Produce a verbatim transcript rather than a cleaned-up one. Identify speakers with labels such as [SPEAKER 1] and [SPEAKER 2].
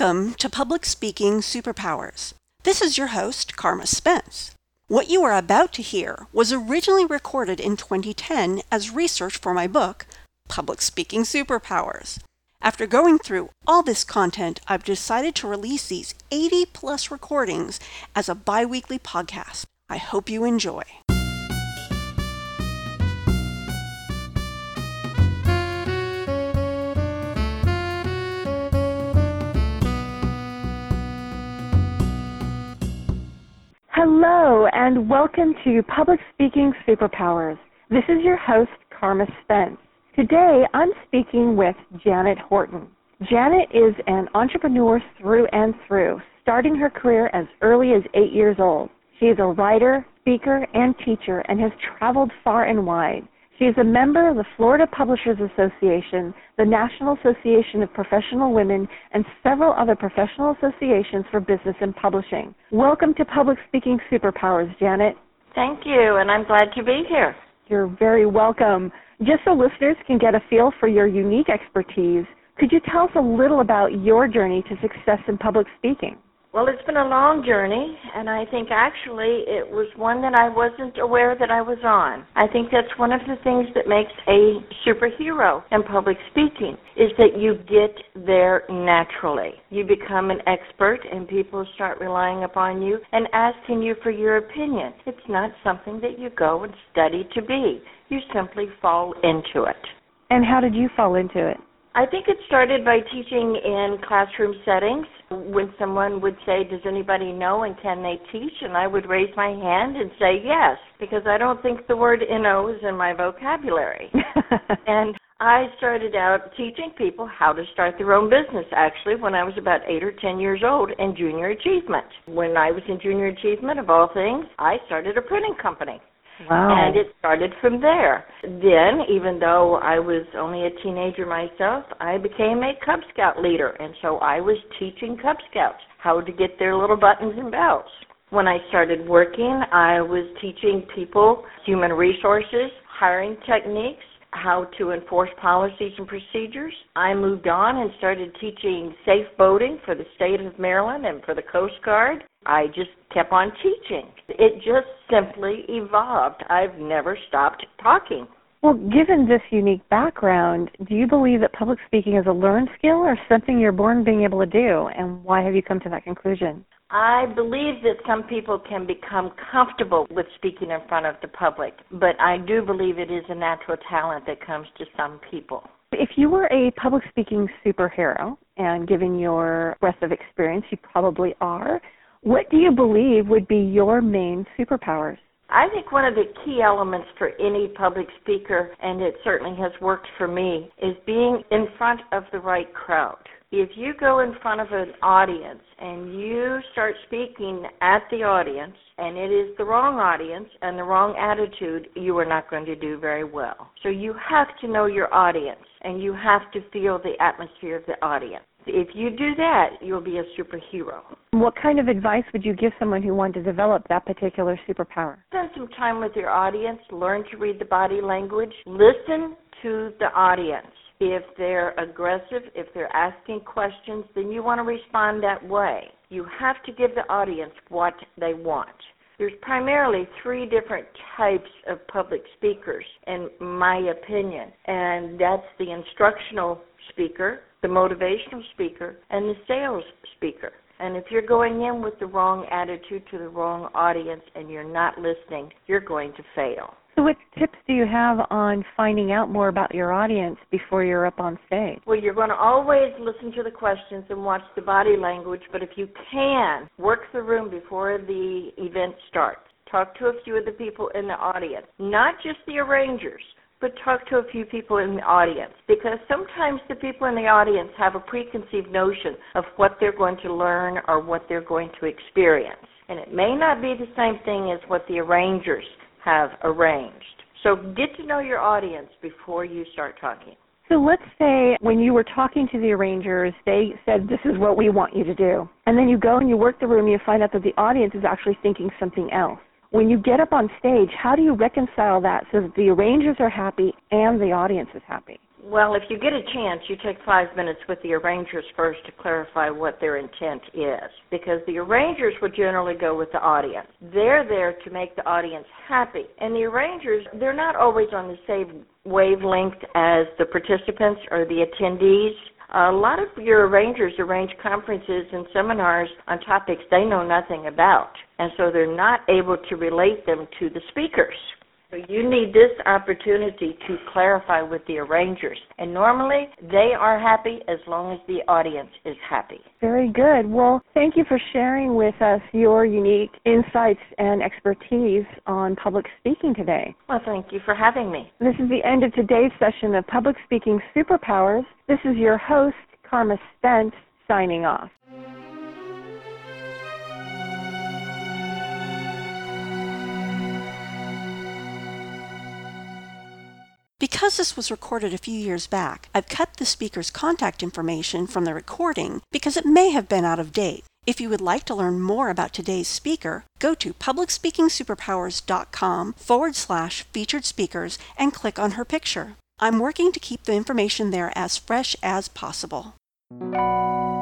[SPEAKER 1] Welcome to Public Speaking Superpowers. This is your host, Karma Spence. What you are about to hear was originally recorded in twenty ten as research for my book, Public Speaking Superpowers. After going through all this content, I've decided to release these eighty plus recordings as a bi-weekly podcast. I hope you enjoy. Hello, and welcome to Public Speaking Superpowers. This is your host, Karma Spence. Today, I'm speaking with Janet Horton. Janet is an entrepreneur through and through, starting her career as early as eight years old. She is a writer, speaker, and teacher, and has traveled far and wide. She is a member of the Florida Publishers Association, the National Association of Professional Women, and several other professional associations for business and publishing. Welcome to Public Speaking Superpowers, Janet.
[SPEAKER 2] Thank you, and I'm glad to be here.
[SPEAKER 1] You're very welcome. Just so listeners can get a feel for your unique expertise, could you tell us a little about your journey to success in public speaking?
[SPEAKER 2] Well, it's been a long journey, and I think actually it was one that I wasn't aware that I was on. I think that's one of the things that makes a superhero in public speaking, is that you get there naturally. You become an expert, and people start relying upon you and asking you for your opinion. It's not something that you go and study to be. You simply fall into it.
[SPEAKER 1] And how did you fall into it?
[SPEAKER 2] I think it started by teaching in classroom settings when someone would say, does anybody know and can they teach? And I would raise my hand and say yes, because I don't think the word "know" is in my vocabulary. And I started out teaching people how to start their own business, actually, when I was about eight or ten years old in junior achievement. When I was in junior achievement, of all things, I started a printing company.
[SPEAKER 1] Wow.
[SPEAKER 2] And it started from there. Then, even though I was only a teenager myself, I became a Cub Scout leader, and so I was teaching Cub Scouts how to get their little buttons and belts. When I started working, I was teaching people human resources, hiring techniques, how to enforce policies and procedures. I moved on and started teaching safe boating for the state of Maryland and for the Coast Guard. I just kept on teaching. It just simply evolved. I've never stopped talking.
[SPEAKER 1] Well, given this unique background, do you believe that public speaking is a learned skill or something you're born being able to do? And why have you come to that conclusion?
[SPEAKER 2] I believe that some people can become comfortable with speaking in front of the public, but I do believe it is a natural talent that comes to some people.
[SPEAKER 1] If you were a public speaking superhero, and given your breadth of experience, you probably are, what do you believe would be your main superpowers?
[SPEAKER 2] I think one of the key elements for any public speaker, and it certainly has worked for me, is being in front of the right crowd. If you go in front of an audience and you start speaking at the audience, and it is the wrong audience and the wrong attitude, you are not going to do very well. So you have to know your audience, and you have to feel the atmosphere of the audience. If you do that, you'll be a superhero.
[SPEAKER 1] What kind of advice would you give someone who wanted to develop that particular superpower?
[SPEAKER 2] Spend some time with your audience, learn to read the body language, listen to the audience. If they're aggressive, if they're asking questions, then you want to respond that way. You have to give the audience what they want. There's primarily three different types of public speakers, in my opinion, and that's the instructional speaker, the motivational speaker, and the sales speaker. And if you're going in with the wrong attitude to the wrong audience and you're not listening, you're going to fail.
[SPEAKER 1] So what tips do you have on finding out more about your audience before you're up on stage?
[SPEAKER 2] Well, you're going to always listen to the questions and watch the body language, but if you can, work the room before the event starts. Talk to a few of the people in the audience, not just the arrangers, but talk to a few people in the audience, because sometimes the people in the audience have a preconceived notion of what they're going to learn or what they're going to experience. And it may not be the same thing as what the arrangers have arranged. So get to know your audience before you start talking.
[SPEAKER 1] So let's say when you were talking to the arrangers, they said, this is what we want you to do. And then you go and you work the room and you find out that the audience is actually thinking something else. When you get up on stage, how do you reconcile that so that the arrangers are happy and the audience is happy?
[SPEAKER 2] Well, if you get a chance, you take five minutes with the arrangers first to clarify what their intent is, because the arrangers would generally go with the audience. They're there to make the audience happy, and the arrangers, they're not always on the same wavelength as the participants or the attendees. A lot of your arrangers arrange conferences and seminars on topics they know nothing about, and so they're not able to relate them to the speakers. So you need this opportunity to clarify with the arrangers. And normally, they are happy as long as the audience is happy.
[SPEAKER 1] Very good. Well, thank you for sharing with us your unique insights and expertise on public speaking today.
[SPEAKER 2] Well, thank you for having me.
[SPEAKER 1] This is the end of today's session of Public Speaking Superpowers. This is your host, Karma Spence, signing off.
[SPEAKER 3] Because this was recorded a few years back, I've cut the speaker's contact information from the recording because it may have been out of date. If you would like to learn more about today's speaker, go to publicspeakingsuperpowers.com forward slash featured speakers and click on her picture. I'm working to keep the information there as fresh as possible.